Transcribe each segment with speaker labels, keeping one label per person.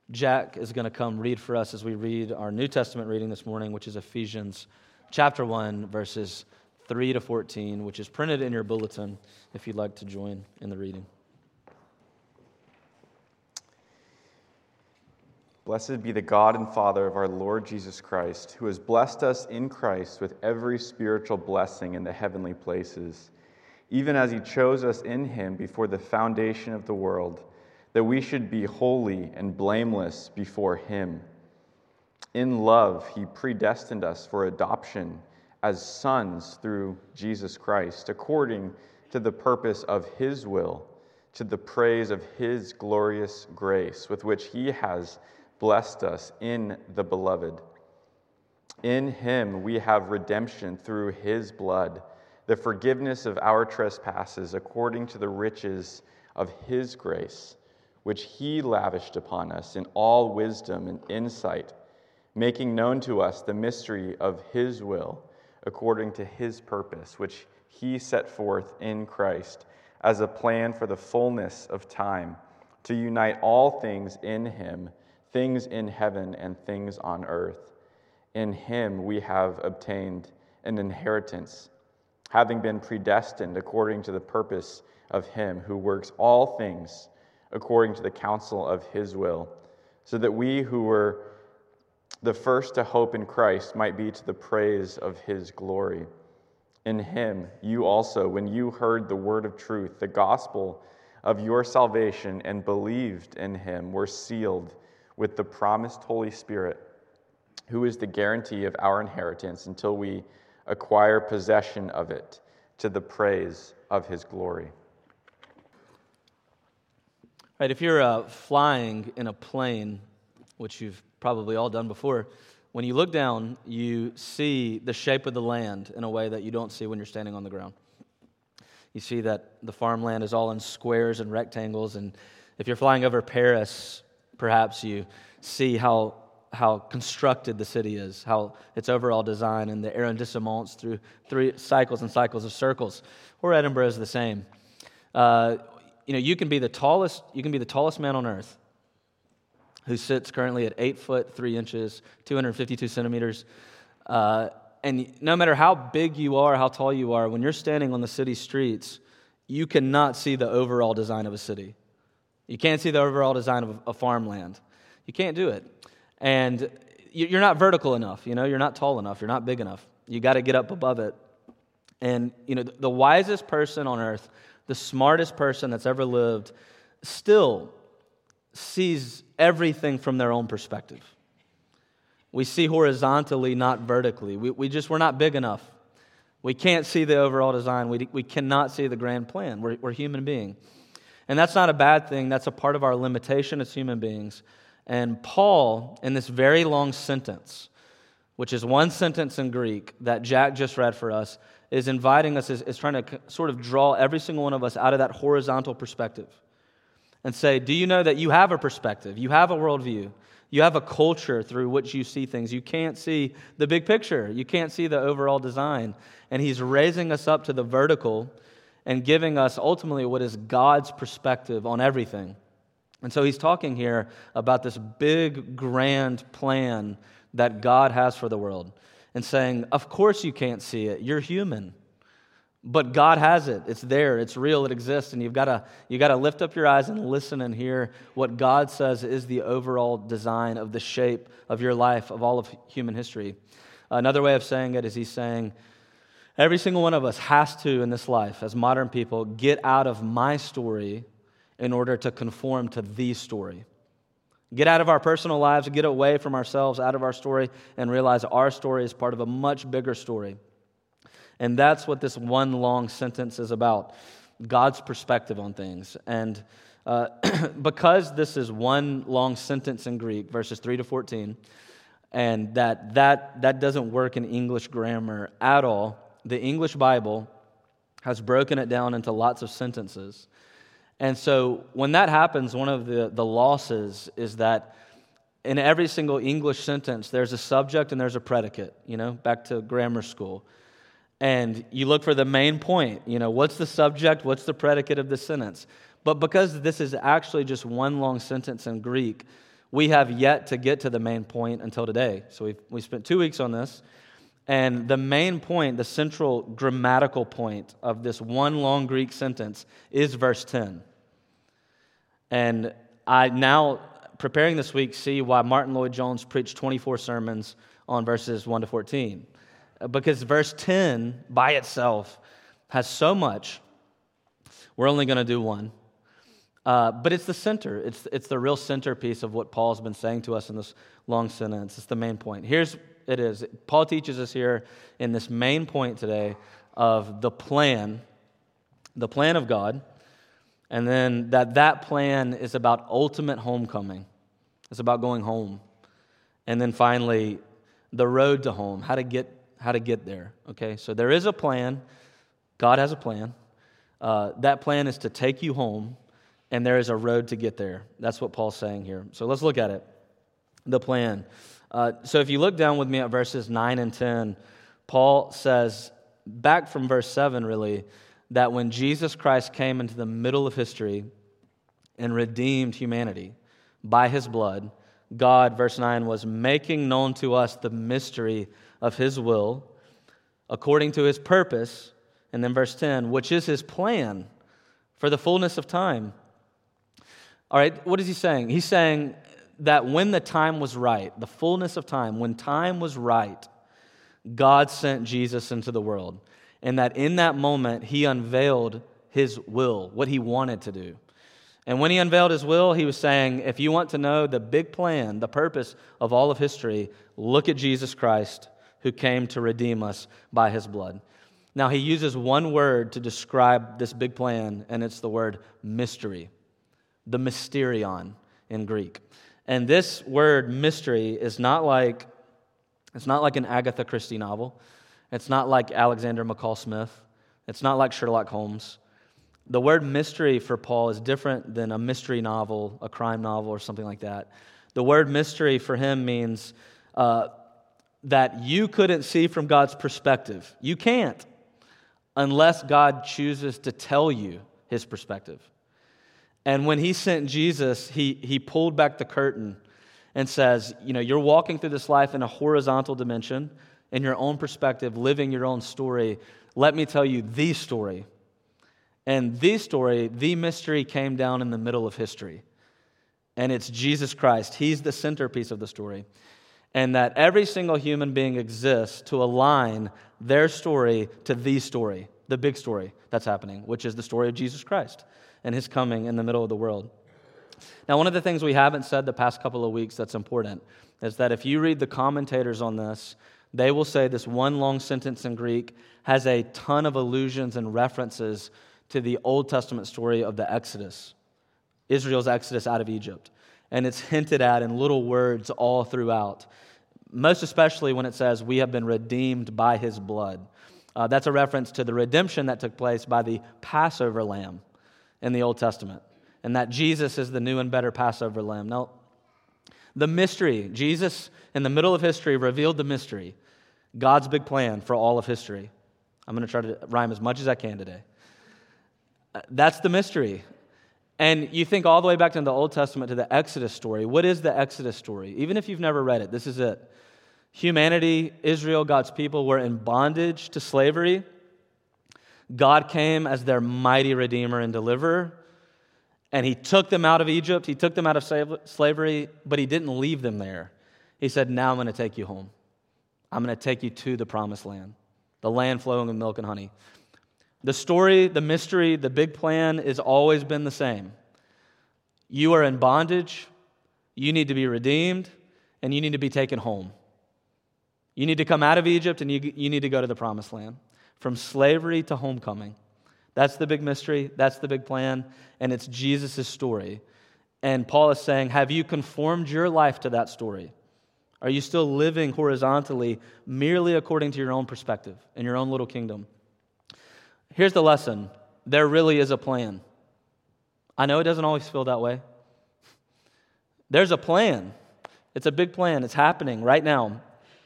Speaker 1: Jack is going to come read for us as we read our New Testament reading this morning, which is Ephesians chapter 1, verses 3 to 14, which is printed in your bulletin if you'd like to join in the reading.
Speaker 2: Blessed be the God and Father of our Lord Jesus Christ, who has blessed us in Christ with every spiritual blessing in the heavenly places, even as he chose us in him before the foundation of the world, that we should be holy and blameless before him. In love, he predestined us for adoption as sons through Jesus Christ, according to the purpose of his will, to the praise of his glorious grace, with which he has blessed us in the Beloved. In him we have redemption through his blood, the forgiveness of our trespasses, according to the riches of his grace, which he lavished upon us in all wisdom and insight, making known to us the mystery of his will, according to his purpose, which he set forth in Christ as a plan for the fullness of time, to unite all things in him, things in heaven and things on earth. In him we have obtained an inheritance, having been predestined according to the purpose of him who works all things according to the counsel of his will, so that we who were the first to hope in Christ might be to the praise of his glory. In him you also, when you heard the word of truth, the gospel of your salvation, and believed in him, were sealed with the promised Holy Spirit, who is the guarantee of our inheritance until we acquire possession of it, to the praise of his glory.
Speaker 1: Right, if you're flying in a plane, which you've probably all done before, when you look down, you see the shape of the land in a way that you don't see when you're standing on the ground. You see that the farmland is all in squares and rectangles, and if you're flying over Paris, perhaps you see how constructed the city is, how its overall design and the arrondissements through 3 cycles and cycles of circles. Or Edinburgh is the same. You can be the tallest man on earth, who sits currently at 8 foot 3 inches, 252 centimeters. And no matter how big you are, how tall you are, when you're standing on the city streets, you cannot see the overall design of a city. You can't see the overall design of a farmland. You can't do it. And you're not vertical enough, you're not tall enough, you're not big enough. You got to get up above it. And, the wisest person on earth, the smartest person that's ever lived, still sees everything from their own perspective. We see horizontally, not vertically. We're not big enough. We can't see the overall design. We cannot see the grand plan. We're human beings. And that's not a bad thing. That's a part of our limitation as human beings. And Paul, in this very long sentence, which is one sentence in Greek that Jack just read for us, is inviting us, is trying to sort of draw every single one of us out of that horizontal perspective and say, do you know that you have a perspective? You have a worldview. You have a culture through which you see things. You can't see the big picture. You can't see the overall design. And he's raising us up to the vertical and giving us ultimately what is God's perspective on everything. And so he's talking here about this big, grand plan that God has for the world and saying, of course you can't see it. You're human. But God has it. It's there. It's real. It exists. And you've got to lift up your eyes and listen and hear what God says is the overall design of the shape of your life, of all of human history. Another way of saying it is he's saying, every single one of us has to, in this life, as modern people, get out of my story in order to conform to the story. Get out of our personal lives, get away from ourselves, out of our story, and realize our story is part of a much bigger story. And that's what this one long sentence is about, God's perspective on things. And because this is one long sentence in Greek, verses 3 to 14, and that doesn't work in English grammar at all, the English Bible has broken it down into lots of sentences. And so when that happens, one of the losses is that in every single English sentence, there's a subject and there's a predicate, back to grammar school. And you look for the main point, what's the subject, what's the predicate of the sentence? But because this is actually just one long sentence in Greek, We have yet to get to the main point until today. So we spent 2 weeks on this. And the main point, the central grammatical point of this one long Greek sentence is verse 10. And I now, preparing this week, see why Martin Lloyd-Jones preached 24 sermons on verses 1 to 14. Because verse 10 by itself has so much. We're only going to do one. But it's the center. It's the real centerpiece of what Paul's been saying to us in this long sentence. It's the main point. Here's it is. Paul teaches us here in this main point today of the plan of God, and then that plan is about ultimate homecoming. It's about going home. And then finally, the road to home, how to get there. Okay, so there is a plan. God has a plan. That plan is to take you home, and there is a road to get there. That's what Paul's saying here. So let's look at it. The plan. So if you look down with me at verses 9 and 10, Paul says, back from verse 7 really, that when Jesus Christ came into the middle of history and redeemed humanity by his blood, God, verse 9, was making known to us the mystery of his will according to his purpose, and then verse 10, which is his plan for the fullness of time. All right, what is he saying? He's saying that when the time was right, the fullness of time, when time was right, God sent Jesus into the world. And that in that moment, he unveiled his will, what he wanted to do. And when he unveiled his will, he was saying, if you want to know the big plan, the purpose of all of history, look at Jesus Christ, who came to redeem us by his blood. Now, he uses one word to describe this big plan, and it's the word mystery, the mysterion in Greek. And this word mystery is not like an Agatha Christie novel. It's not like Alexander McCall Smith. It's not like Sherlock Holmes. The word mystery for Paul is different than a mystery novel, a crime novel, or something like that. The word mystery for him means that you couldn't see from God's perspective. You can't, unless God chooses to tell you his perspective. And when he sent Jesus, he pulled back the curtain and says, you're walking through this life in a horizontal dimension, in your own perspective, living your own story. Let me tell you the story. And the story, the mystery, came down in the middle of history. And it's Jesus Christ. He's the centerpiece of the story. And that every single human being exists to align their story to the story, the big story that's happening, which is the story of Jesus Christ and his coming in the middle of the world. Now, one of the things we haven't said the past couple of weeks that's important is that if you read the commentators on this, they will say this one long sentence in Greek has a ton of allusions and references to the Old Testament story of the Exodus, Israel's exodus out of Egypt. And it's hinted at in little words all throughout, most especially when it says, we have been redeemed by his blood. That's a reference to the redemption that took place by the Passover lamb in the Old Testament, and that Jesus is the new and better Passover lamb. Now, the mystery, Jesus in the middle of history revealed the mystery, God's big plan for all of history. I'm going to try to rhyme as much as I can today. That's the mystery. And you think all the way back to the Old Testament to the Exodus story. What is the Exodus story? Even if you've never read it, this is it. Humanity, Israel, God's people were in bondage to slavery. God came as their mighty redeemer and deliverer, and he took them out of Egypt. He took them out of slavery, but he didn't leave them there. He said, now I'm going to take you home. I'm going to take you to the promised land, the land flowing with milk and honey. The story, the mystery, the big plan has always been the same. You are in bondage, you need to be redeemed, and you need to be taken home. You need to come out of Egypt, and you need to go to the promised land. From slavery to homecoming. That's the big mystery, that's the big plan, and it's Jesus' story. And Paul is saying, have you conformed your life to that story? Are you still living horizontally, merely according to your own perspective, in your own little kingdom? Here's the lesson. There really is a plan. I know it doesn't always feel that way. There's a plan. It's a big plan. It's happening right now.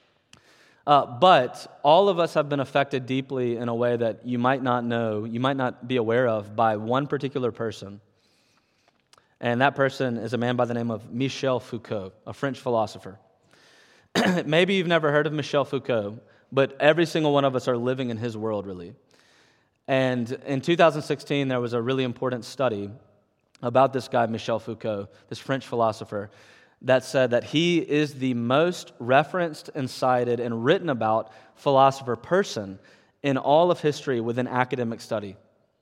Speaker 1: But all of us have been affected deeply in a way that you might not know, you might not be aware of by one particular person. And that person is a man by the name of Michel Foucault, a French philosopher. Maybe you've never heard of Michel Foucault, but every single one of us are living in his world, really. And in 2016, there was a really important study about this guy, Michel Foucault, this French philosopher, that said that he is the most referenced and cited and written about philosopher person in all of history within academic study.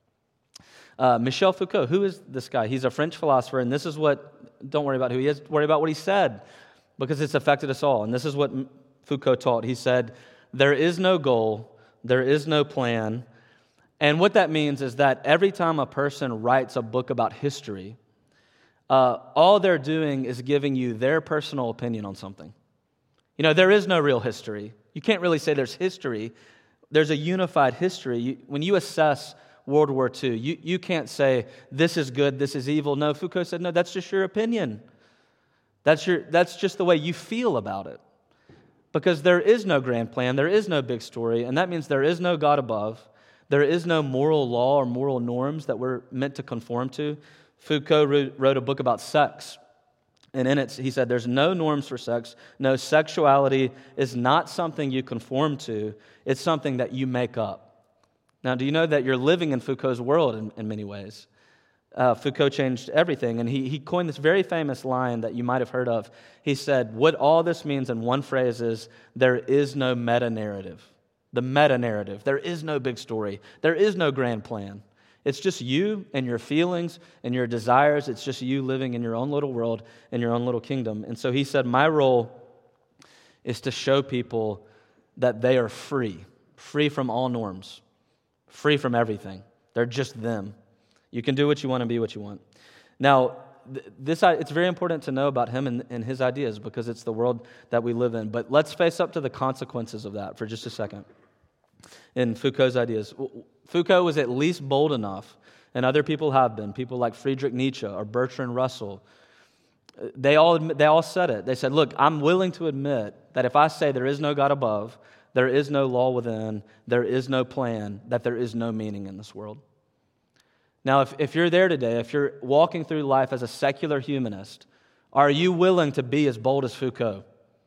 Speaker 1: Michel Foucault, who is this guy? He's a French philosopher, and this is what, don't worry about who he is, worry about what he said, because it's affected us all. And this is what Foucault taught. He said, there is no goal, there is no plan. And what that means is that every time a person writes a book about history, all they're doing is giving you their personal opinion on something. You know, there is no real history. You can't really say there's history. There's a unified history. When you assess World War II, you can't say, this is good, this is evil. No, Foucault said, no, that's just your opinion. That's just the way you feel about it. Because there is no grand plan, there is no big story, and that means there is no God above. There is no moral law or moral norms that we're meant to conform to. Foucault wrote a book about sex, and in it he said there's no norms for sex. No, sexuality is not something you conform to. It's something that you make up. Now, do you know that you're living in Foucault's world in many ways? Foucault changed everything, and he coined this very famous line that you might have heard of. He said, what all this means in one phrase is, there is no meta-narrative. The meta-narrative. There is no big story. There is no grand plan. It's just you and your feelings and your desires. It's just you living in your own little world, in your own little kingdom. And so he said, my role is to show people that they are free from all norms, free from everything. They're just them. You can do what you want and be what you want. Now, it's very important to know about him and his ideas because it's the world that we live in. But let's face up to the consequences of that for just a second. In Foucault's ideas, Foucault was at least bold enough, and other people have been, people like Friedrich Nietzsche or Bertrand Russell. They all said it. They said, look, I'm willing to admit that if I say there is no God above, there is no law within, there is no plan, that there is no meaning in this world. Now, if you're there today, if you're walking through life as a secular humanist, are you willing to be as bold as Foucault?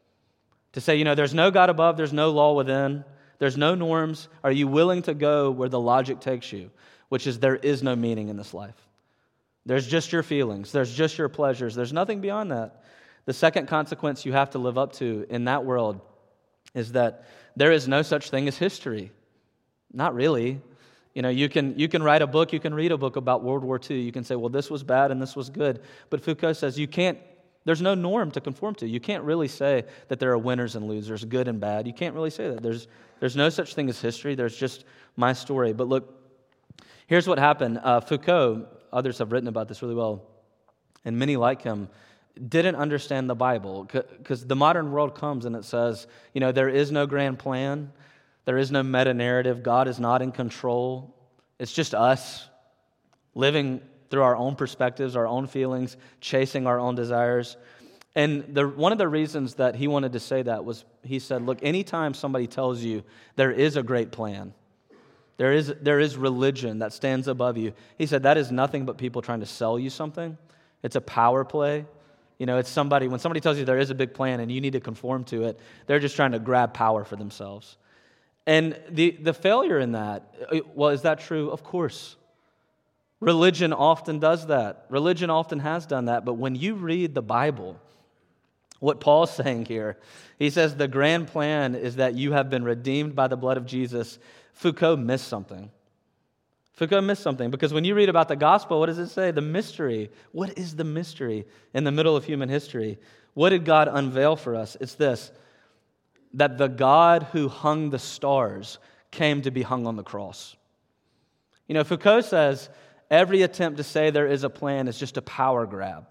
Speaker 1: To say, there's no God above, there's no law within, there's no norms. Are you willing to go where the logic takes you, which is there is no meaning in this life? There's just your feelings. There's just your pleasures. There's nothing beyond that. The second consequence you have to live up to in that world is that there is no such thing as history. Not really. You can write a book, you can read a book about World War II. You can say, well, this was bad and this was good. But Foucault says there's no norm to conform to. You can't really say that there are winners and losers, good and bad. You can't really say that. There's no such thing as history. There's just my story. But look, here's what happened. Foucault, others have written about this really well, and many like him, didn't understand the Bible because the modern world comes and it says, there is no grand plan. There is no meta-narrative. God is not in control. It's just us living through our own perspectives, our own feelings, chasing our own desires. And one of the reasons that he wanted to say that was he said, look, anytime somebody tells you there is a great plan, there is religion that stands above you, he said that is nothing but people trying to sell you something. It's a power play. It's when somebody tells you there is a big plan and you need to conform to it, they're just trying to grab power for themselves. And the failure in that, well, is that true? Of course. Religion often does that. Religion often has done that. But when you read the Bible, what Paul's saying here, he says the grand plan is that you have been redeemed by the blood of Jesus. Foucault missed something. Foucault missed something because when you read about the gospel, what does it say? The mystery. What is the mystery in the middle of human history? What did God unveil for us? It's this, that the God who hung the stars came to be hung on the cross. Foucault says every attempt to say there is a plan is just a power grab.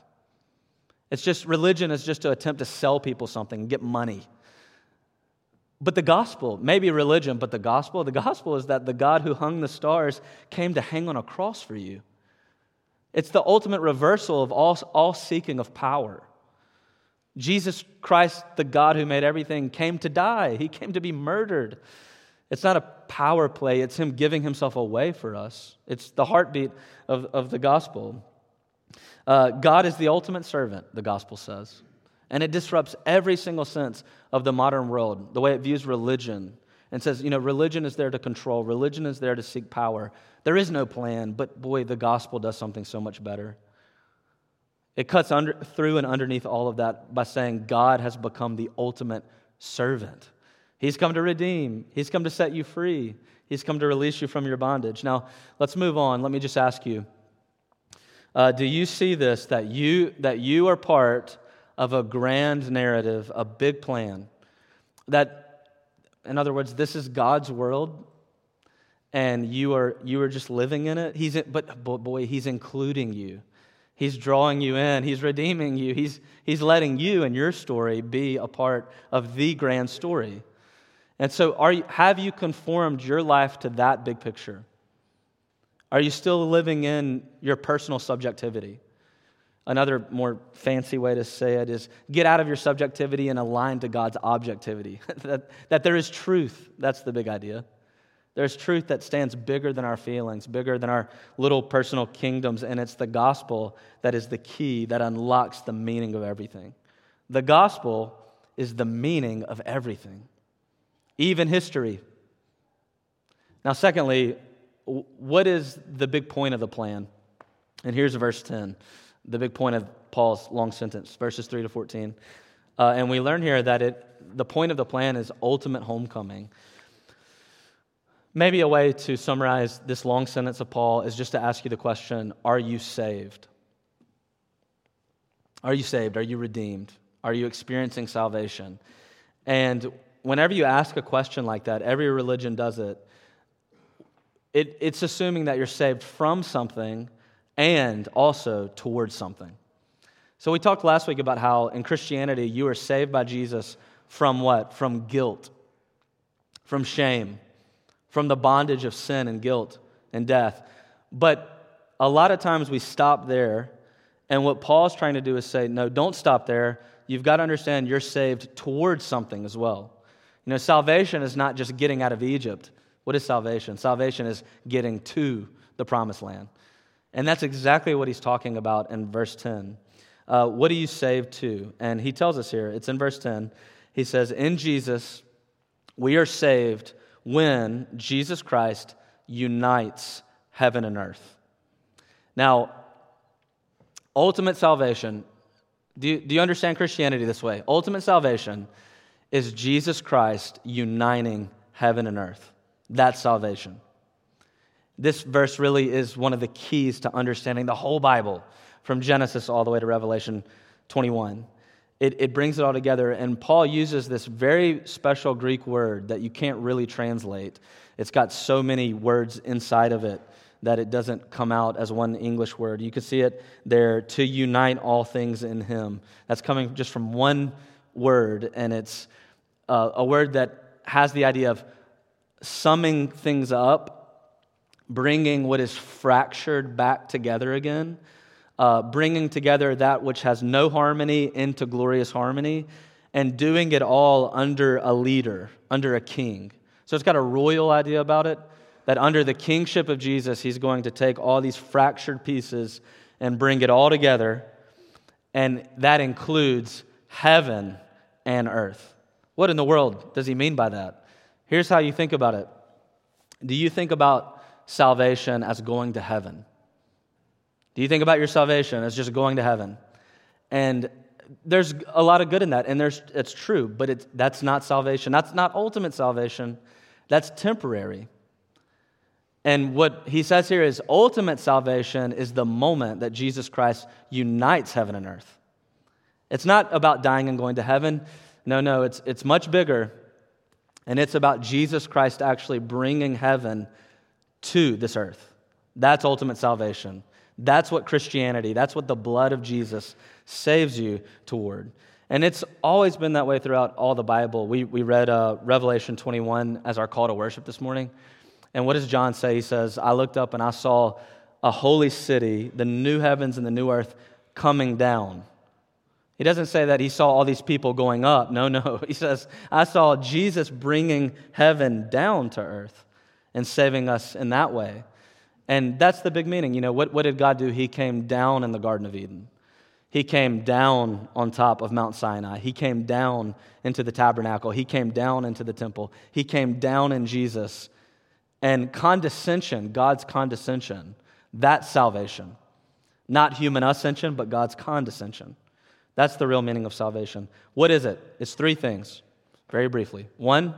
Speaker 1: Religion is just to attempt to sell people something, get money. But the gospel, maybe religion, but the gospel is that the God who hung the stars came to hang on a cross for you. It's the ultimate reversal of all seeking of power. Jesus Christ, the God who made everything, came to die. He came to be murdered. It's not a power play. It's Him giving Himself away for us. It's the heartbeat of the gospel. God is the ultimate servant, the gospel says. And it disrupts every single sense of the modern world, the way it views religion, and says, religion is there to control. Religion is there to seek power. There is no plan, but boy, the gospel does something so much better. It cuts through and underneath all of that by saying God has become the ultimate servant. He's come to redeem. He's come to set you free. He's come to release you from your bondage. Now, let's move on. Let me just ask you, do you see this, that you are part of a grand narrative, a big plan? That, in other words, this is God's world, and you are just living in it. But boy, He's including you. He's drawing you in. He's redeeming you. He's letting you and your story be a part of the grand story. And so have you conformed your life to that big picture? Are you still living in your personal subjectivity? Another more fancy way to say it is get out of your subjectivity and align to God's objectivity. that there is truth. That's the big idea. There's truth that stands bigger than our feelings, bigger than our little personal kingdoms, and it's the gospel that is the key that unlocks the meaning of everything. The gospel is the meaning of everything, even history. Now, secondly, what is the big point of the plan? And here's verse 10, the big point of Paul's long sentence, verses 3 to 14. And we learn here that the point of the plan is ultimate homecoming. Maybe a way to summarize this long sentence of Paul is just to ask you the question, are you saved? Are you saved? Are you redeemed? Are you experiencing salvation? And whenever you ask a question like that, every religion does it. It's assuming that you're saved from something and also towards something. So we talked last week about how in Christianity you are saved by Jesus from what? From guilt, from shame, from the bondage of sin and guilt and death. But a lot of times we stop there, and what Paul's trying to do is say, no, don't stop there. You've got to understand you're saved towards something as well. Salvation is not just getting out of Egypt. What is salvation? Salvation is getting to the promised land. And that's exactly what he's talking about in verse 10. What are you saved to? And he tells us here, it's in verse 10. He says, in Jesus, we are saved when Jesus Christ unites heaven and earth. Now, ultimate salvation, do you understand Christianity this way? Ultimate salvation is Jesus Christ uniting heaven and earth. That's salvation. This verse really is one of the keys to understanding the whole Bible, from Genesis all the way to Revelation 21. It brings it all together, and Paul uses this very special Greek word that you can't really translate. It's got so many words inside of it that it doesn't come out as one English word. You can see it there, to unite all things in Him. That's coming just from one word, and it's a word that has the idea of summing things up, bringing what is fractured back together again, bringing together that which has no harmony into glorious harmony, and doing it all under a leader, under a king. So it's got a royal idea about it, that under the kingship of Jesus, He's going to take all these fractured pieces and bring it all together, and that includes heaven and earth. What in the world does He mean by that? Here's how you think about it. Do you think about salvation as going to heaven? Do you think about your salvation as just going to heaven? And there's a lot of good in that, and it's true, but that's not salvation. That's not ultimate salvation. That's temporary. And what he says here is ultimate salvation is the moment that Jesus Christ unites heaven and earth. It's not about dying and going to heaven. No, it's much bigger, and it's about Jesus Christ actually bringing heaven to this earth. That's ultimate salvation. That's what Christianity, that's what the blood of Jesus saves you toward. And it's always been that way throughout all the Bible. We read Revelation 21 as our call to worship this morning. And what does John say? He says, I looked up and I saw a holy city, the new heavens and the new earth coming down. He doesn't say that he saw all these people going up. No. He says, I saw Jesus bringing heaven down to earth and saving us in that way. And that's the big meaning. What did God do? He came down in the Garden of Eden. He came down on top of Mount Sinai. He came down into the tabernacle. He came down into the temple. He came down in Jesus. And condescension, God's condescension, that's salvation. Not human ascension, but God's condescension. That's the real meaning of salvation. What is it? It's three things, very briefly. One,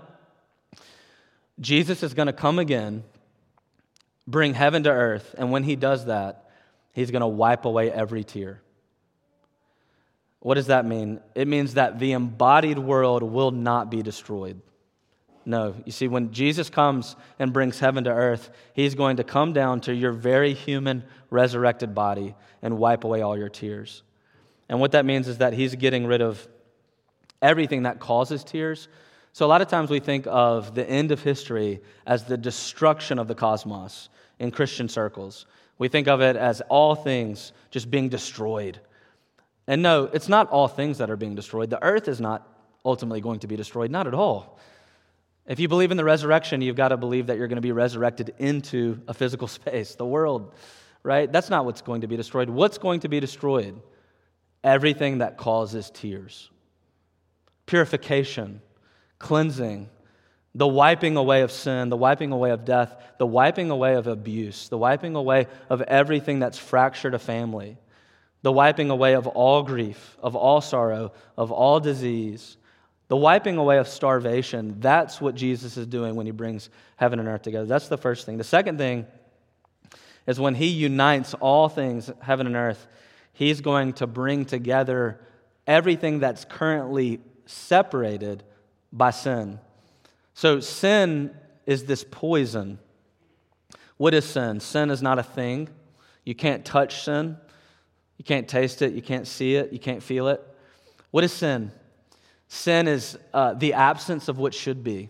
Speaker 1: Jesus is going to come again, bring heaven to earth, and when he does that, he's going to wipe away every tear. What does that mean? It means that the embodied world will not be destroyed. No. You see, when Jesus comes and brings heaven to earth, he's going to come down to your very human, resurrected body and wipe away all your tears. And what that means is that he's getting rid of everything that causes tears. So a lot of times we think of the end of history as the destruction of the cosmos in Christian circles. We think of it as all things just being destroyed. And no, it's not all things that are being destroyed. The earth is not ultimately going to be destroyed, not at all. If you believe in the resurrection, you've got to believe that you're going to be resurrected into a physical space, the world, right? That's not what's going to be destroyed. What's going to be destroyed? Everything that causes tears. Purification, cleansing, the wiping away of sin, the wiping away of death, the wiping away of abuse, the wiping away of everything that's fractured a family, the wiping away of all grief, of all sorrow, of all disease, the wiping away of starvation. That's what Jesus is doing when he brings heaven and earth together. That's the first thing. The second thing is when he unites all things, heaven and earth, he's going to bring together everything that's currently separated by sin. So sin is this poison. What is sin? Sin is not a thing. You can't touch sin. You can't taste it. You can't see it. You can't feel it. What is sin? Sin is the absence of what should be.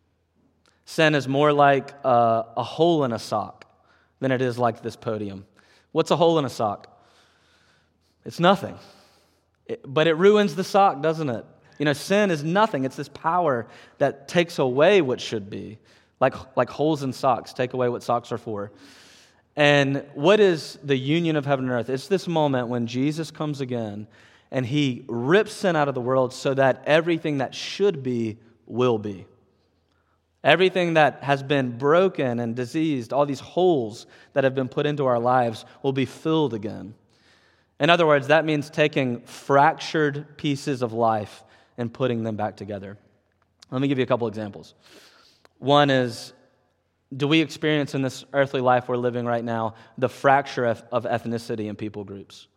Speaker 1: Sin is more like a hole in a sock than it is like this podium. What's a hole in a sock? It's nothing. But it ruins the sock, doesn't it? Sin is nothing. It's this power that takes away what should be. Like holes in socks take away what socks are for. And what is the union of heaven and earth? It's this moment when Jesus comes again and he rips sin out of the world so that everything that should be will be. Everything that has been broken and diseased, all these holes that have been put into our lives will be filled again. In other words, that means taking fractured pieces of life and putting them back together. Let me give you a couple examples. One is, do we experience in this earthly life we're living right now the fracture of ethnicity in people groups?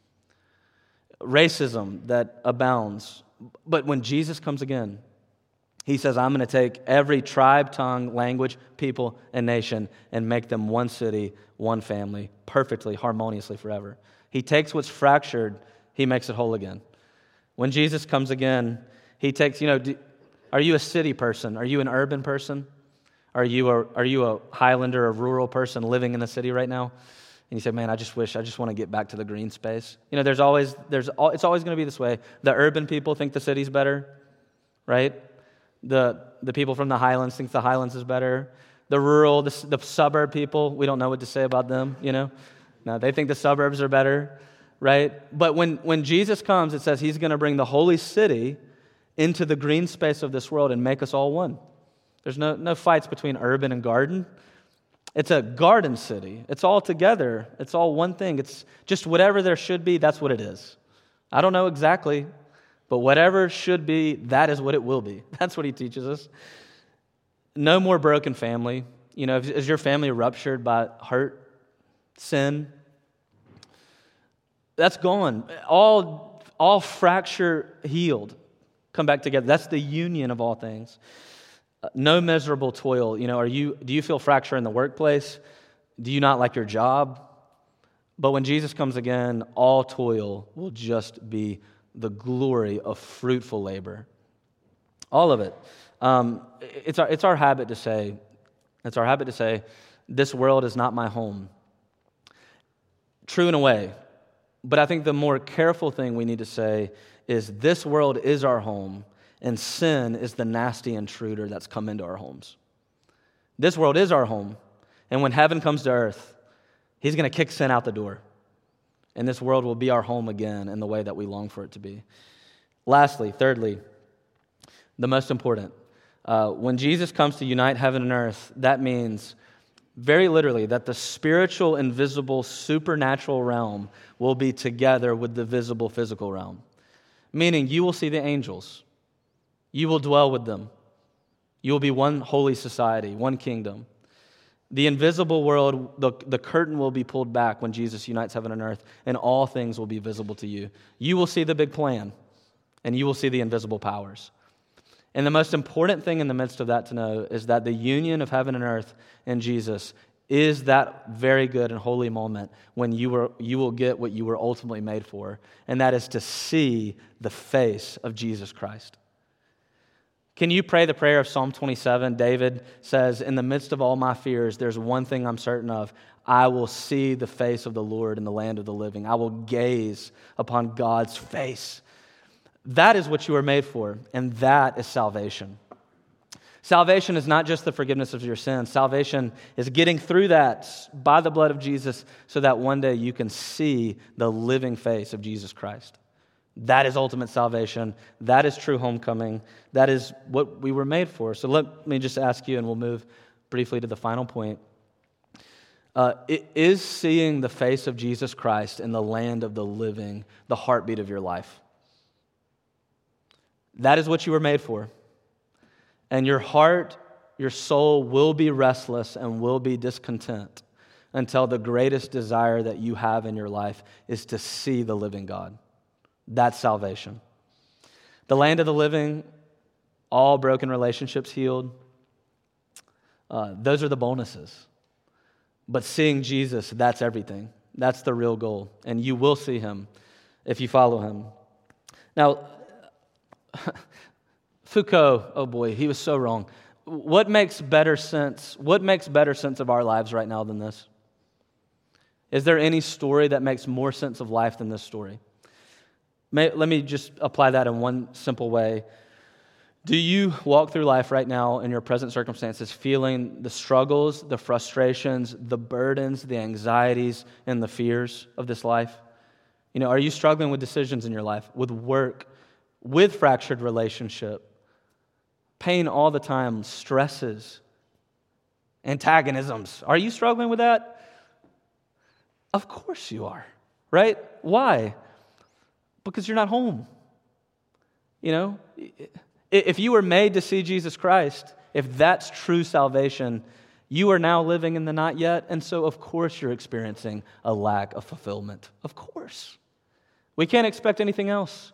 Speaker 1: Racism that abounds. But when Jesus comes again, he says, I'm going to take every tribe, tongue, language, people, and nation and make them one city, one family, perfectly, harmoniously forever. He takes what's fractured, he makes it whole again. When Jesus comes again, he takes, are you a city person? Are you an urban person? Are you a Highlander, a rural person living in the city right now? And you say, man, I just want to get back to the green space. It's always going to be this way. The urban people think the city's better, right? The people from the Highlands think the Highlands is better. The rural, the suburb people, we don't know what to say about them, No, they think the suburbs are better, right? But when Jesus comes, it says he's going to bring the holy city into the green space of this world and make us all one. There's no fights between urban and garden. It's a garden city. It's all together. It's all one thing. It's just whatever there should be, that's what it is. I don't know exactly, but whatever should be, that is what it will be. That's what he teaches us. No more broken family. Is your family ruptured by hurt, sin? That's gone. All fracture healed. Come back together. That's the union of all things. No miserable toil. Do you feel fracture in the workplace? Do you not like your job? But when Jesus comes again, all toil will just be the glory of fruitful labor. All of it. It's our habit to say, this world is not my home. True in a way, but I think the more careful thing we need to say is this world is our home, and sin is the nasty intruder that's come into our homes. This world is our home, And when heaven comes to earth, he's going to kick sin out the door. And this world will be our home again in the way that we long for it to be. Lastly, thirdly, the most important, when Jesus comes to unite heaven and earth, that means very literally that the spiritual, invisible, supernatural realm will be together with the visible, physical realm. Meaning you will see the angels. You will dwell with them. You will be one holy society, one kingdom. The invisible world, the curtain will be pulled back when Jesus unites heaven and earth, and all things will be visible to you. You will see the big plan, and you will see the invisible powers. And the most important thing in the midst of that to know is that the union of heaven and earth in Jesus is that very good and holy moment when you will get what you were ultimately made for, and that is to see the face of Jesus Christ. Can you pray the prayer of Psalm 27? David says, in the midst of all my fears, there's one thing I'm certain of. I will see the face of the Lord in the land of the living. I will gaze upon God's face. That is what you were made for, and that is salvation. Salvation is not just the forgiveness of your sins. Salvation is getting through that by the blood of Jesus so that one day you can see the living face of Jesus Christ. That is ultimate salvation. That is true homecoming. That is what we were made for. So let me just ask you, and we'll move briefly to the final point. Is seeing the face of Jesus Christ in the land of the living the heartbeat of your life? That is what you were made for. And your heart, your soul will be restless and will be discontent until the greatest desire that you have in your life is to see the living God. That's salvation. The land of the living, all broken relationships healed. Those are the bonuses. But seeing Jesus, that's everything. That's the real goal. And you will see him if you follow him. Now, Foucault, oh boy, he was so wrong. What makes better sense? What makes better sense of our lives right now than this? Is there any story that makes more sense of life than this story? Let me just apply that in one simple way. Do you walk through life right now in your present circumstances feeling the struggles, the frustrations, the burdens, the anxieties, and the fears of this life? Are you struggling with decisions in your life, with work, with fractured relationship, pain all the time, stresses, antagonisms? Are you struggling with that? Of course you are, right? Why? Because you're not home. If you were made to see Jesus Christ, if that's true salvation, you are now living in the not yet, and so of course you're experiencing a lack of fulfillment. Of course. We can't expect anything else.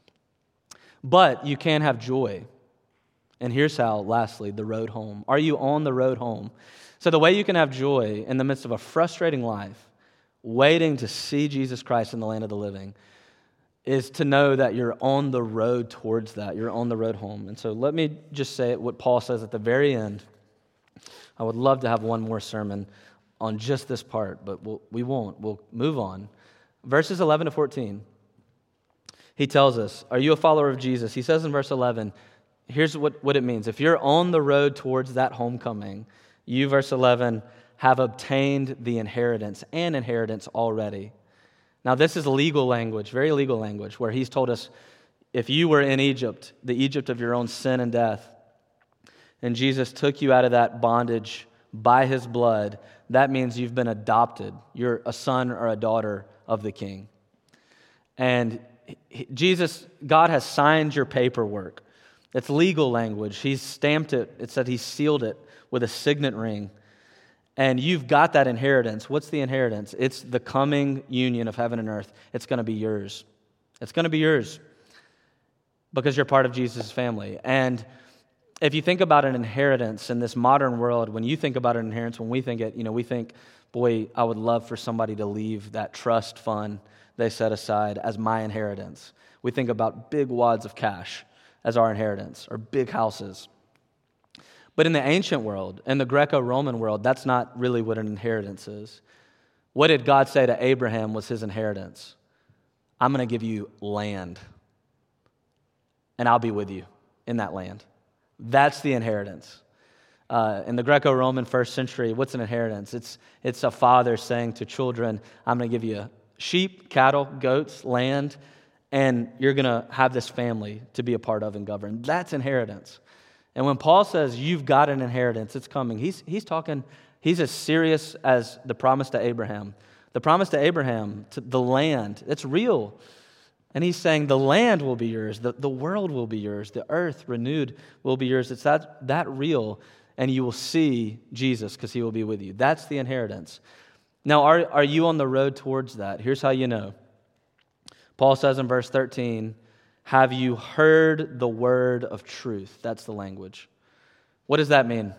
Speaker 1: But you can have joy. And here's how, lastly, the road home. Are you on the road home? So the way you can have joy in the midst of a frustrating life, waiting to see Jesus Christ in the land of the living, is to know that you're on the road towards that. You're on the road home. And so let me just say what Paul says at the very end. I would love to have one more sermon on just this part, but we won't. We'll move on. Verses 11 to 14. He tells us, are you a follower of Jesus? He says in verse 11, here's what it means. If you're on the road towards that homecoming, you, verse 11, have obtained the inheritance, an inheritance already. Now, this is legal language, very legal language, where he's told us if you were in Egypt, the Egypt of your own sin and death, and Jesus took you out of that bondage by his blood, that means you've been adopted. You're a son or a daughter of the King. And God has signed your paperwork. It's legal language. He's stamped it. It said he sealed it with a signet ring. And you've got that inheritance. What's the inheritance? It's the coming union of heaven and earth. It's going to be yours. It's going to be yours because you're part of Jesus' family. And if you think about an inheritance in this modern world, when you think about an inheritance, when we think it, we think, boy, I would love for somebody to leave that trust fund they set aside as my inheritance. We think about big wads of cash as our inheritance, or big houses. But in the ancient world, in the Greco-Roman world, that's not really what an inheritance is. What did God say to Abraham was his inheritance? I'm going to give you land, and I'll be with you in that land. That's the inheritance. In the Greco-Roman first century, what's an inheritance? It's a father saying to children, I'm going to give you sheep, cattle, goats, land, and you're going to have this family to be a part of and govern. That's inheritance. And when Paul says you've got an inheritance, it's coming, he's as serious as the promise to Abraham. The promise to Abraham, to the land, it's real. And he's saying the land will be yours, the world will be yours, the earth renewed will be yours. It's that real, and you will see Jesus because he will be with you. That's the inheritance. Now, are you on the road towards that? Here's how you know. Paul says in verse 13, have you heard the word of truth? That's the language. What does that mean?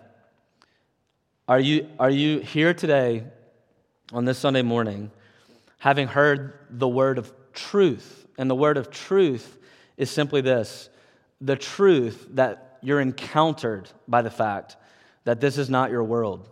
Speaker 1: Are you here today on this Sunday morning having heard the word of truth? And the word of truth is simply this: the truth that you're encountered by the fact that this is not your world.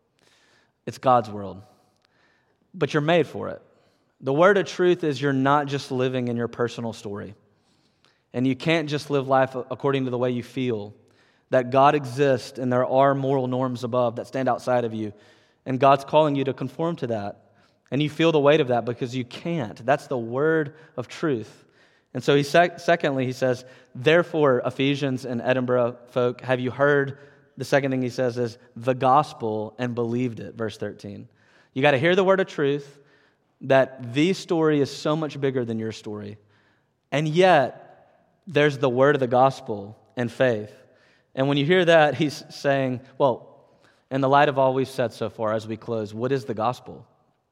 Speaker 1: It's God's world. But you're made for it. The word of truth is you're not just living in your personal story. And you can't just live life according to the way you feel. That God exists and there are moral norms above that stand outside of you. And God's calling you to conform to that. And you feel the weight of that because you can't. That's the word of truth. And so secondly, he says, therefore, Ephesians and Edinburgh folk, have you heard, the second thing he says is, the gospel and believed it, verse 13. You got to hear the word of truth, that the story is so much bigger than your story. And yet, there's the word of the gospel and faith. And when you hear that, he's saying, well, in the light of all we've said so far as we close, what is the gospel?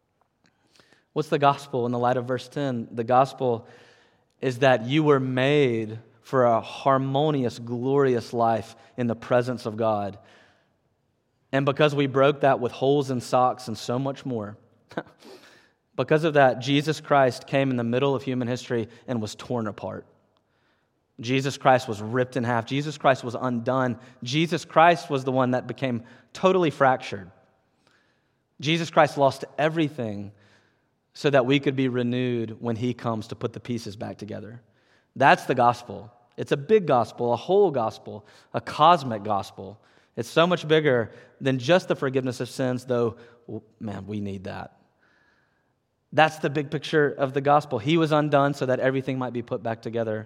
Speaker 1: What's the gospel in the light of verse 10? The gospel is that you were made for a harmonious, glorious life in the presence of God. And because we broke that with holes in socks and so much more, because of that, Jesus Christ came in the middle of human history and was torn apart. Jesus Christ was ripped in half. Jesus Christ was undone. Jesus Christ was the one that became totally fractured. Jesus Christ lost everything so that we could be renewed when he comes to put the pieces back together. That's the gospel. It's a big gospel, a whole gospel, a cosmic gospel. It's so much bigger than just the forgiveness of sins, though, man, we need that. That's the big picture of the gospel. He was undone so that everything might be put back together.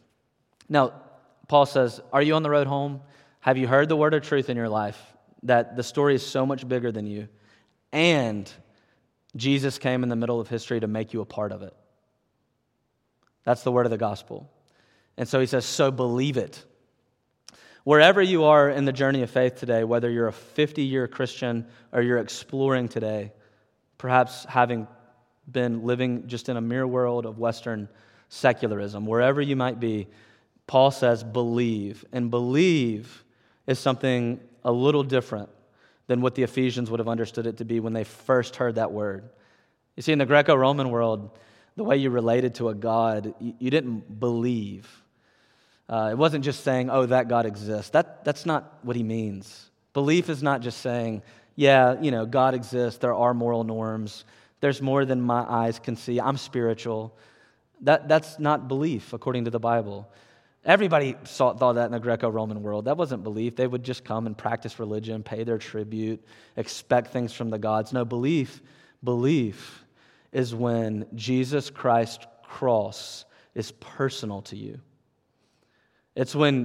Speaker 1: Now, Paul says, are you on the road home? Have you heard the word of truth in your life? That the story is so much bigger than you. And Jesus came in the middle of history to make you a part of it. That's the word of the gospel. And so he says, so believe it. Wherever you are in the journey of faith today, whether you're a 50-year Christian or you're exploring today, perhaps having been living just in a mere world of Western secularism, wherever you might be, Paul says believe. And believe is something a little different than what the Ephesians would have understood it to be when they first heard that word. You see, in the Greco-Roman world, the way you related to a God, you didn't believe. It wasn't just saying, oh, that God exists. That's not what he means. Belief is not just saying, yeah, God exists, there are moral norms, there's more than my eyes can see, I'm spiritual. That's not belief, according to the Bible. Everybody thought that in the Greco-Roman world. That wasn't belief. They would just come and practice religion, pay their tribute, expect things from the gods. No, belief is when Jesus Christ's cross is personal to you. It's when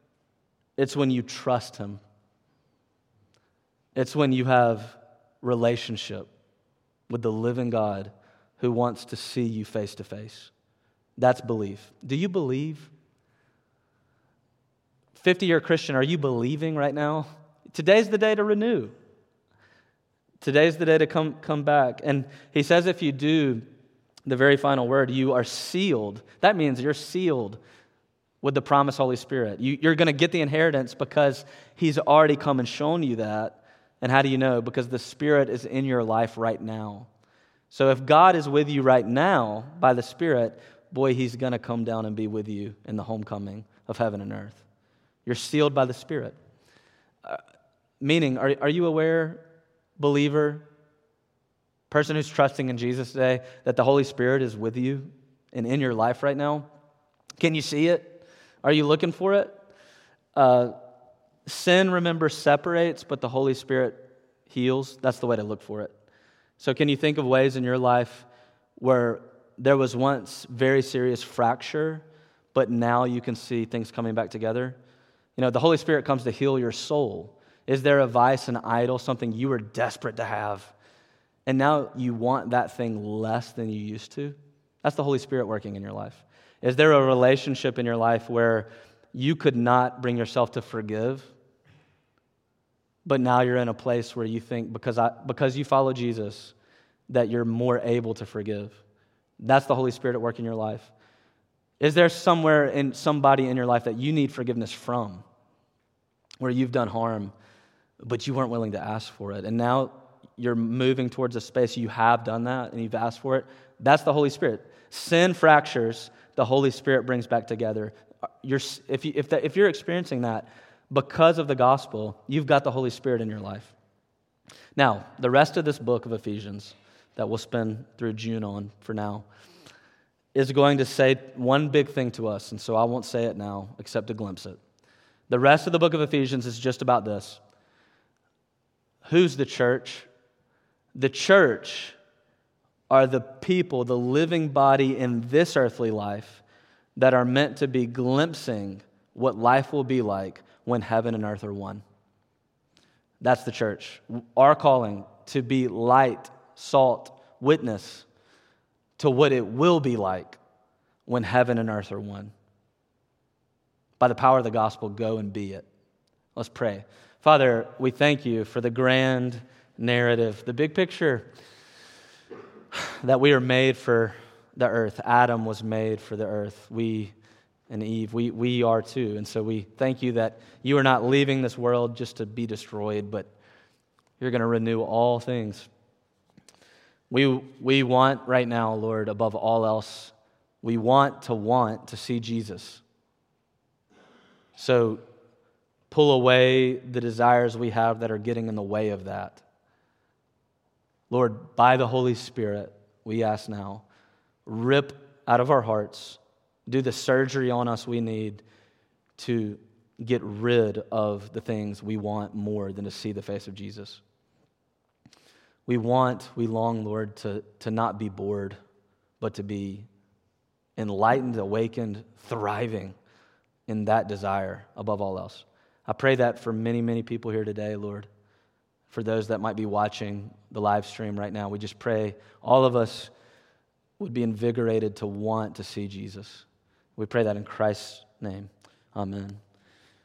Speaker 1: you trust him. It's when you have relationship with the living God who wants to see you face to face. That's belief. Do you believe? 50-year Christian, are you believing right now? Today's the day to renew. Today's the day to come back. And he says if you do, the very final word, you are sealed. That means you're sealed with the promised Holy Spirit. You're going to get the inheritance because he's already come and shown you that. And how do you know? Because the Spirit is in your life right now. So if God is with you right now by the Spirit, boy, he's going to come down and be with you in the homecoming of heaven and earth. You're sealed by the Spirit. Meaning, are you aware, believer, person who's trusting in Jesus today, that the Holy Spirit is with you and in your life right now? Can you see it? Are you looking for it? Sin, remember, separates, but the Holy Spirit heals. That's the way to look for it. So can you think of ways in your life where there was once very serious fracture, but now you can see things coming back together? You know, the Holy Spirit comes to heal your soul. Is there a vice, an idol, something you were desperate to have, and now you want that thing less than you used to? That's the Holy Spirit working in your life. Is there a relationship in your life where you could not bring yourself to forgive, but now you're in a place where you think because you follow Jesus that you're more able to forgive? That's the Holy Spirit at work in your life. Is there somebody in your life that you need forgiveness from, where you've done harm, but you weren't willing to ask for it, and now you're moving towards a space you have done that and you've asked for it? That's the Holy Spirit. Sin fractures, the Holy Spirit brings back together. If you're experiencing that because of the gospel, you've got the Holy Spirit in your life. Now, the rest of this book of Ephesians that we'll spend through June on for now is going to say one big thing to us, and so I won't say it now except to glimpse it. The rest of the book of Ephesians is just about this. Who's the church? The church are the people, the living body in this earthly life that are meant to be glimpsing what life will be like when heaven and earth are one. That's the church. Our calling to be light, salt, witness to what it will be like when heaven and earth are one. By the power of the gospel, go and be it. Let's pray. Father, we thank you for the grand narrative, the big picture that we are made for the earth. Adam was made for the earth. We and Eve, we are too. And so we thank you that you are not leaving this world just to be destroyed, but you're going to renew all things. We want right now, Lord, above all else, we want to see Jesus. So pull away the desires we have that are getting in the way of that. Lord, by the Holy Spirit, we ask now, rip out of our hearts, do the surgery on us we need to get rid of the things we want more than to see the face of Jesus. We long, Lord, to not be bored, but to be enlightened, awakened, thriving in that desire above all else. I pray that for many, many people here today, Lord. For those that might be watching the live stream right now, we just pray all of us would be invigorated to want to see Jesus. We pray that in Christ's name. Amen.